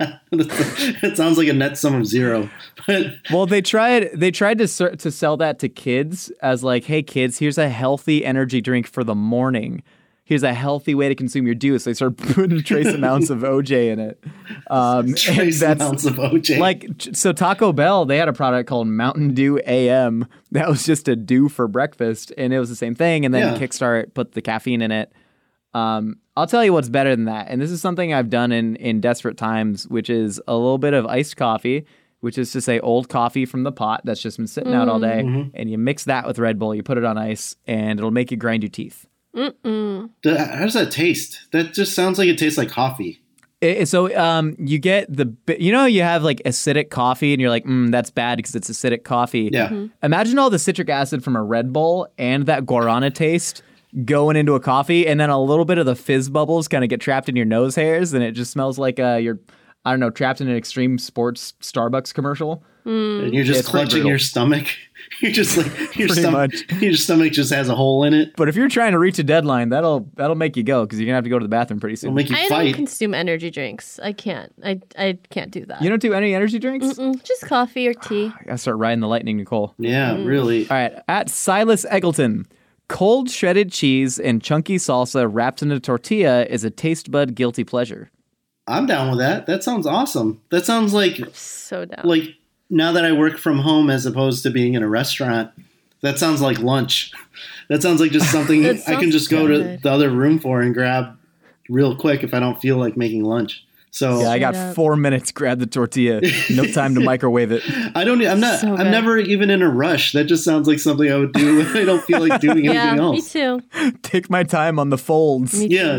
it sounds like a net sum of zero. But Well, they tried to sell that to kids as like, hey kids, here's a healthy energy drink for the morning. Here's a healthy way to consume your dew. So they started putting trace amounts of OJ in it. trace amounts of OJ. Like, so Taco Bell, they had a product called Mountain Dew AM. That was just a dew for breakfast, and it was the same thing. And then Yeah. Kickstart put the caffeine in it. I'll tell you what's better than that. And this is something I've done in desperate times, which is a little bit of iced coffee, which is to say old coffee from the pot that's just been sitting out all day. And you mix that with Red Bull, you put it on ice, and it'll make you grind your teeth. How does that taste? That just sounds like it tastes like coffee. So you get you have like acidic coffee and you're like, that's bad because it's acidic coffee. Yeah. Imagine all the citric acid from a Red Bull and that guarana taste going into a coffee, and then a little bit of the fizz bubbles kind of get trapped in your nose hairs, and it just smells like you're, I don't know, trapped in an extreme sports Starbucks commercial. And you're just clutching your stomach. You're just like your stomach just has a hole in it. But if you're trying to reach a deadline, that'll make you go because you're gonna have to go to the bathroom pretty soon. It'll make you I fight. don't consume energy drinks. I can't. I can't do that. You don't do any energy drinks? Just coffee or tea. I gotta start riding the lightning, Nicole. Yeah, really. All right, at Silas Eggleton. Cold shredded cheese and chunky salsa wrapped in a tortilla is a taste bud guilty pleasure. I'm down with that. That sounds awesome. That sounds like So down. like now that I work from home as opposed to being in a restaurant, that sounds like lunch. That sounds like just something That I can just go sounds to good. the other room for and grab real quick if I don't feel like making lunch. So Yeah, I got up. 4 minutes. Grab the tortilla. No time to microwave it. So I'm good. never even in a rush. That just sounds like something I would do when I don't feel like doing Yeah, anything me else. too. Take my time on the folds. Yeah,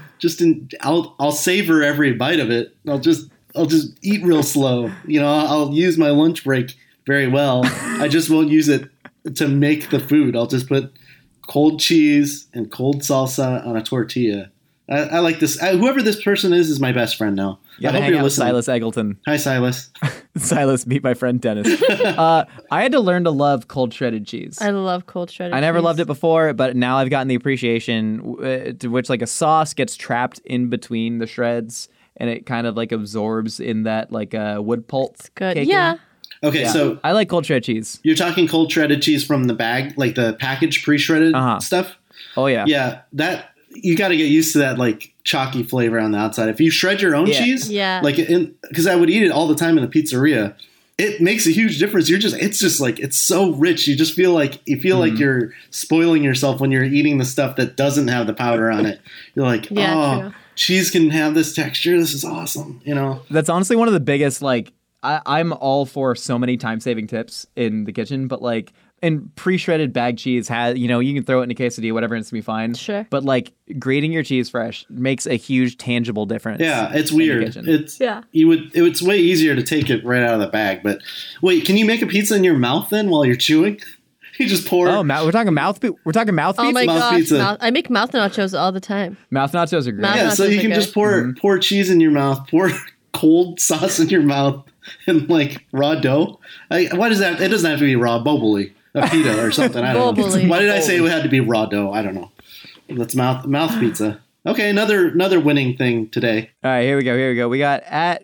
I'll savor every bite of it. I'll just eat real slow. I'll use my lunch break very well. I just won't use it to make the food. I'll just put cold cheese and cold salsa on a tortilla. I like this. Whoever this person is my best friend now. You gotta hang out with Silas Eggleton. Hi, Silas. Silas, meet my friend Dennis. I had to learn to love cold shredded cheese. I love cold shredded I never cheese. loved it before, but now I've gotten the appreciation to which like a sauce gets trapped in between the shreds and it kind of like absorbs in that like wood pulp. It's good. caking. Yeah. Okay, so I like cold shredded cheese. you're talking cold shredded cheese from the bag, like the packaged pre-shredded stuff? Oh yeah. Yeah, that you got to get used to that like chalky flavor on the outside. If you shred your own cheese, Yeah. like because I would eat it all the time in the pizzeria, it makes a huge difference. It's so rich. You just feel like you're spoiling yourself when you're eating the stuff that doesn't have the powder on it. You're like, Yeah, true. cheese can have this texture. This is awesome. That's honestly one of the biggest like I'm all for so many time saving tips in the kitchen, but like and pre-shredded bag cheese has, you can throw it in a quesadilla, whatever, and it's gonna be fine. Sure. But like grating your cheese fresh makes a huge tangible difference. Yeah, it's in the weird. kitchen. It's way easier to take it right out of the bag. But wait, can you make a pizza in your mouth then while you're chewing? You just pour. Oh, we're talking mouth. We're talking mouth Oh pizza. my Mouth gosh. pizza. I make mouth nachos all the time. Mouth nachos are great. Mouth Yeah, so nachos you are can good. just pour cheese in your mouth, pour cold sauce in your mouth, and like raw dough. Why does that? It doesn't have to be raw boboli, a pita or something. I don't know. Boboli. Why did I say it had to be raw dough? I don't know. That's mouth pizza. Okay, another winning thing today. All right, here we go. We got at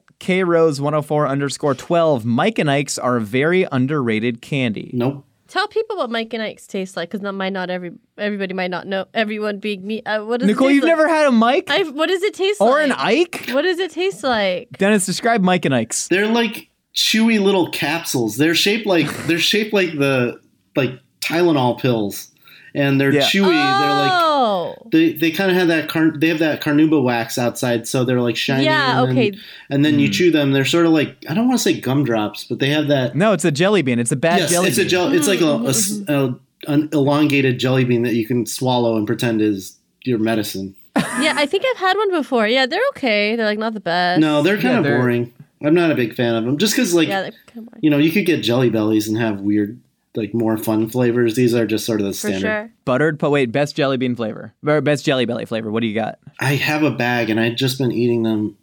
krose104_12. Mike and Ike's are a very underrated candy. Nope. Tell people what Mike and Ike's taste like, because everybody might not know. Everyone being me. What does Nicole, it taste you've like? never had a Mike What does it taste or like? an Ike? What does it taste like? Dennis, describe Mike and Ike's. They're like chewy little capsules. They're shaped like the Tylenol pills, and they're chewy. Oh. They kind of have that they have that carnauba wax outside, so they're like shiny. Yeah, and okay. Then you chew them. They're sort of like, I don't want to say gumdrops, but they have that. No, it's a jelly bean. It's a bad jelly it's bean. a gel. It's like an elongated jelly bean that you can swallow and pretend is your medicine. Yeah, I think I've had one before. Yeah, they're okay. They're like not the best. No, they're kind of they're- boring. I'm not a big fan of them, just because Yeah, they're kind of boring. you could get Jelly Bellies and have weird, like more fun flavors. These are just sort of the For standard. sure. Buttered, best jelly bean flavor. Or best jelly belly flavor. What do you got? I have a bag and I've just been eating them.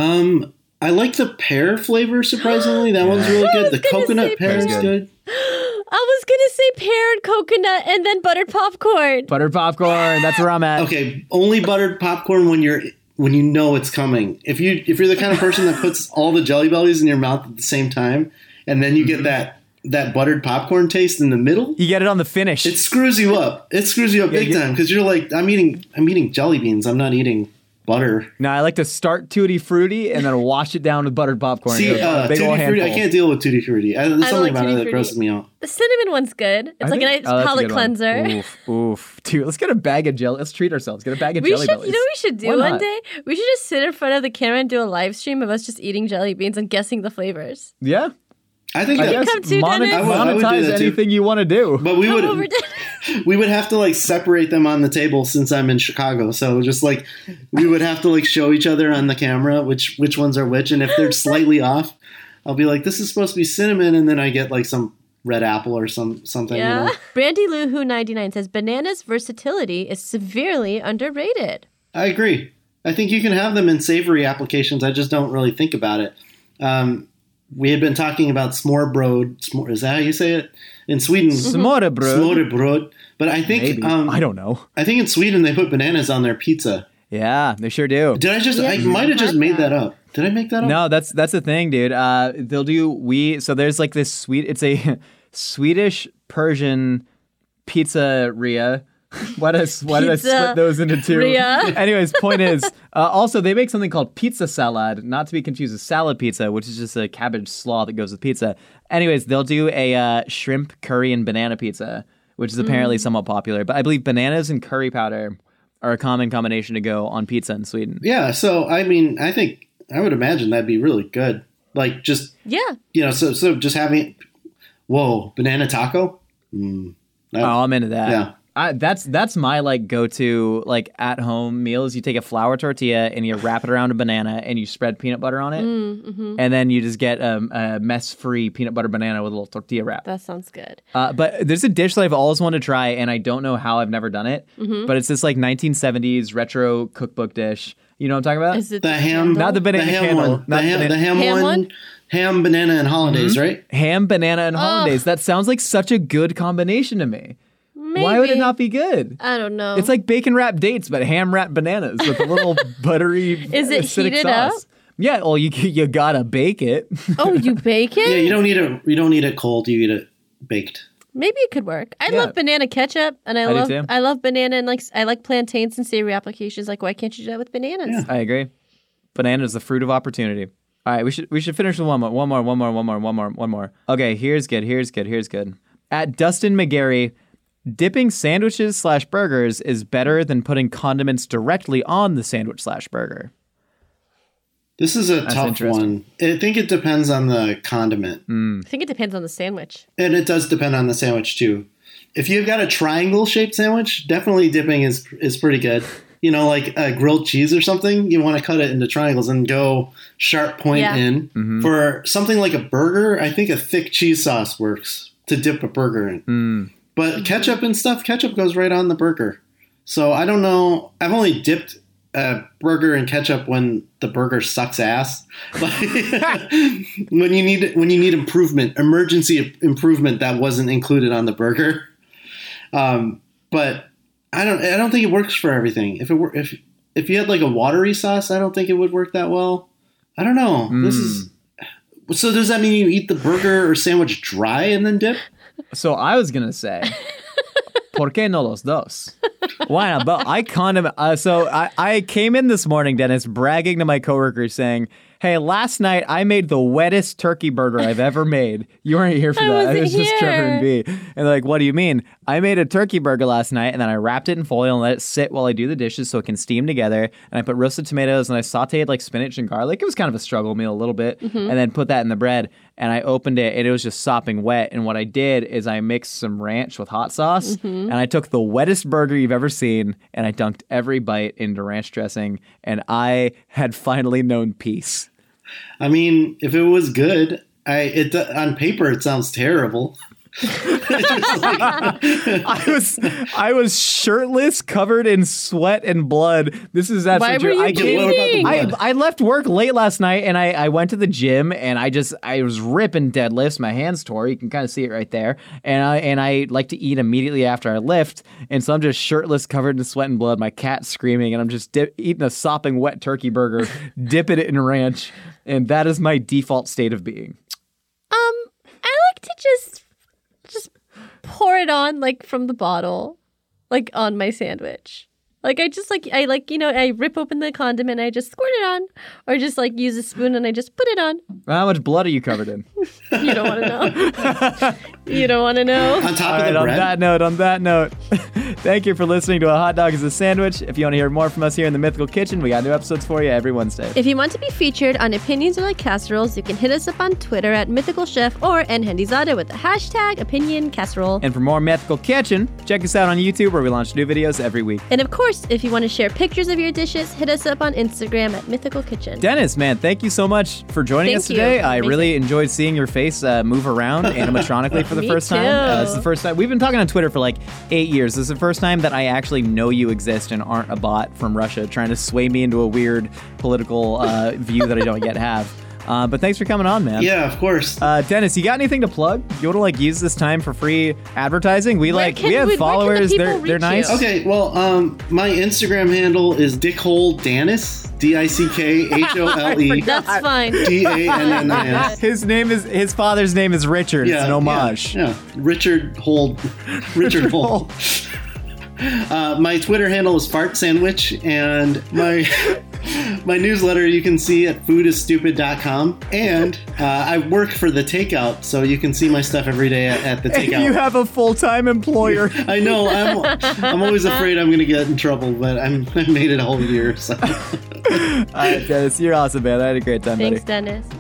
I like the pear flavor, surprisingly. That one's really good. The gonna coconut say pear is pear's good. I was gonna say pear and coconut and then buttered popcorn. Buttered popcorn. That's where I'm at. Okay, only buttered popcorn when you know it's coming. If you're the kind of person that puts all the Jelly Bellies in your mouth at the same time, and then you get that buttered popcorn taste in the middle, You get it on the finish. it screws you up. It screws you up big yeah. time because you're like, I'm eating jelly beans. I'm not eating butter. No, I like to start Tutti Frutti and then wash it down with buttered popcorn. See, It goes a big Tutti ol' Frutti, I handful. can't deal with Tutti Frutti. There's don't something like about Tutti it that Frutti. grosses me out. The cinnamon one's good. It's like a nice that's a palate good one. cleanser. Oof. Dude, let's get a bag of jelly. Let's treat ourselves. Get a bag of We jelly should, bellies. you know what we should do Why one not? day? We should just sit in front of the camera and do a live stream of us just eating jelly beans and guessing the flavors. Yeah. I think I that, guess come too, Dennis? I would do monetize that too. anything you want to do. but we Come over, would Dennis. we would have to like separate them on the table since I'm in Chicago. So just like we would have to like show each other on the camera which ones are which, and if they're slightly off, I'll be like, this is supposed to be cinnamon, and then I get like some red apple or something. Yeah. You know? Brandy Lou Who 99 says bananas' versatility is severely underrated. I agree. I think you can have them in savory applications. I just don't really think about it. We had been talking about smørrebrød. Is that how you say it? In Sweden, Smørrebrød. smørrebrød. But I think Maybe. I don't know. I think in Sweden they put bananas on their pizza. Yeah, they sure do. Did I just? Yeah, I might have just had made that. that up. Did I make that up? No, that's the thing, dude. They'll do so there's like this it's a Swedish Persian pizzeria. Why did I split those into two? Pizzeria. Anyways, point is, also they make something called pizza salad, not to be confused with salad pizza, which is just a cabbage slaw that goes with pizza. Anyways, they'll do a shrimp curry and banana pizza, which is apparently somewhat popular. But I believe bananas and curry powder are a common combination to go on pizza in Sweden. Yeah. So I mean, I think I would imagine that'd be really good. Like just Yeah. so just having banana taco. Oh, I'm into that. Yeah. That's my like go-to like at home meals. You take a flour tortilla and you wrap it around a banana and you spread peanut butter on it, and then you just get a mess-free peanut butter banana with a little tortilla wrap. That sounds good. But there's a dish that I've always wanted to try, and I don't know how I've never done it. But it's this like 1970s retro cookbook dish. You know what I'm talking about? Is it The ham, Not the banana the ham candle. one, Not the ham, banana- the ham, Ham one, one? ham, banana, and hollandaise, right? Ham, banana, and hollandaise. That sounds like such a good combination to me. Maybe. Why would it not be good? I don't know. It's like bacon wrapped dates, but ham wrapped bananas with a little buttery Is it acidic heated sauce. up? Yeah, well, you gotta bake it. Oh, you bake it? Yeah, you don't eat it cold. You eat it baked. Maybe it could work. I Yeah. love banana ketchup, and I do too. I love banana, and like I like plantains and savory applications. Like, why can't you do that with bananas? Yeah. I agree. Banana is the fruit of opportunity. All right, we should finish with one more. Okay, here's good. At Dustin McGarry, dipping sandwiches / burgers is better than putting condiments directly on the sandwich / burger. This is a tough interesting. one. I think it depends on the condiment. I think it depends on the sandwich. And it does depend on the sandwich too. If you've got a triangle shaped sandwich, definitely dipping is pretty good. You know, like a grilled cheese or something, you want to cut it into triangles and go sharp point Yeah. in. For something like a burger, I think a thick cheese sauce works to dip a burger in. But ketchup and stuff, ketchup goes right on the burger. So I don't know. I've only dipped a burger in ketchup when the burger sucks ass. Like, when you need improvement, emergency improvement that wasn't included on the burger. But I don't think it works for everything. If you had like a watery sauce, I don't think it would work that well. I don't know. So does that mean you eat the burger or sandwich dry and then dip? So I was gonna say, ¿por qué no los dos? Why not? But I came in this morning, Dennis, bragging to my coworkers saying, "Hey, last night I made the wettest turkey burger I've ever made." You weren't here for that. wasn't It was just Trevor and B. And they're like, "What do you mean?" I made a turkey burger last night, and then I wrapped it in foil and let it sit while I do the dishes so it can steam together. And I put roasted tomatoes and I sauteed like spinach and garlic. It was kind of a struggle meal a little bit, and then put that in the bread. And I opened it, and it was just sopping wet. And what I did is I mixed some ranch with hot sauce, and I took the wettest burger you've ever seen, and I dunked every bite into ranch dressing, and I had finally known peace. I mean, if it was good, on paper it sounds terrible. I was shirtless, covered in sweat and blood. This is absolutely Why were you true. What about the peeing? blood? I left work late last night and I went to the gym and I was ripping deadlifts. My hands tore. You can kind of see it right there. And I like to eat immediately after I lift. And so I'm just shirtless, covered in sweat and blood. My cat's screaming and I'm just eating a sopping wet turkey burger, dipping it in ranch. And that is my default state of being. I like to just pour it on like from the bottle, like on my sandwich. Like I rip open the condom and I just squirt it on, or just like use a spoon and I just put it on. How much blood are you covered in? You don't want to know. You don't want to know. On top All of right, the on bread. that note, thank you for listening to A Hot Dog is a Sandwich. If you want to hear more from us here in the Mythical Kitchen, we got new episodes for you every Wednesday. If you want to be featured on Opinions Are Like Casseroles, you can hit us up on Twitter at Mythical Chef or @Handizada with the hashtag #OpinionCasserole. And for more Mythical Kitchen, check us out on YouTube where we launch new videos every week. And of course, if you want to share pictures of your dishes, hit us up on Instagram at Mythical Kitchen. Dennis, man, thank you so much for joining us Thank today. you. I Amazing. really enjoyed seeing your face move around animatronically for the Me first time. too. This is the first time. We've been talking on Twitter for like 8 years. This is the first time that I actually know you exist and aren't a bot from Russia trying to sway me into a weird political view that I don't yet have. But thanks for coming on, man. Yeah, of course. Dennis, you got anything to plug? You want to like use this time for free advertising? We Where have can the followers. people They're reach nice. you? Okay, well, my Instagram handle is DickholeDannis, DickHole That's fine. DANNIS. His father's name is Richard. It's an homage. Yeah, Richard Hole. Richard Hole. My Twitter handle is Fart Sandwich, and my newsletter you can see at foodisstupid.com. And I work for The Takeout, so you can see my stuff every day at The Takeout. You have a full-time employer. I know. I'm always afraid I'm going to get in trouble, but I made it a whole year. So. All right, Dennis, you're awesome, man. I had a great time, buddy. Thanks, Dennis.